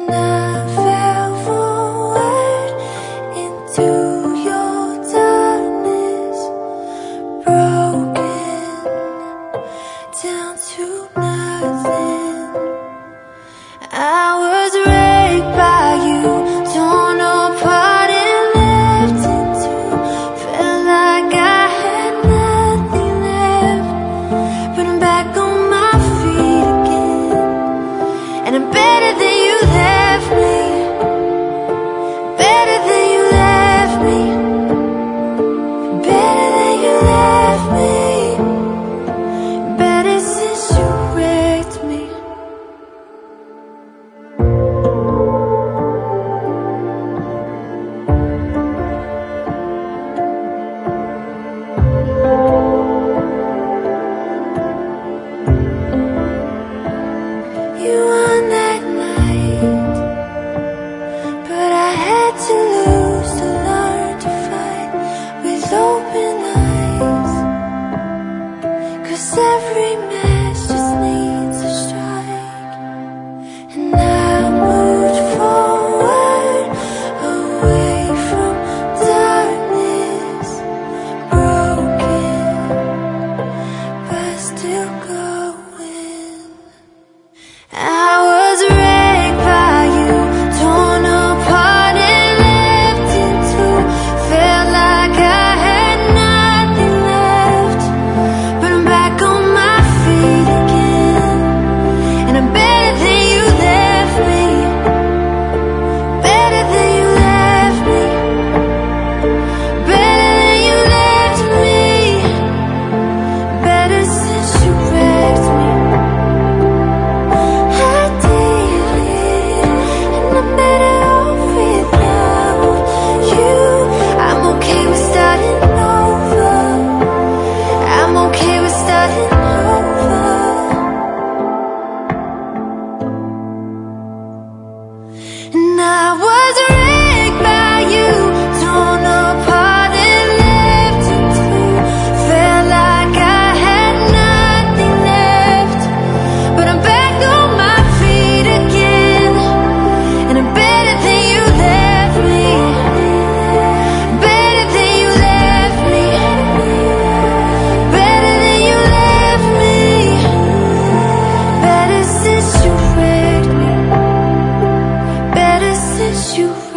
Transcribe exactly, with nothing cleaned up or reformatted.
I fell forward into your darkness, broken down to nothing. I was raped by you, torn apart and left in two. Felt like I had nothing left, but I'm back on my feet again, and I'm better than you left me, better than you left me, better than you left me, better since you wrecked me. You won that night, but I had to lose to learn to fight with open eyes. 'Cause every match just needs a strike, and I moved forward, away from darkness, broken, but still going. I was raped by you, torn apart and left in two. Felt like I had nothing left, but I'm back on my feet again, and I'm better than you left me, better than you left me, better than you left me, better since you wrecked me. I did it, and I'm better off without you. I'm okay with starting over, I'm okay with starting over. And I was wrecked by you, torn apart and left in two. Felt like I had nothing left, but I'm back on my feet again, and I'm better than you left me, better than you left me, better than you left me, better since you wrecked me, better since you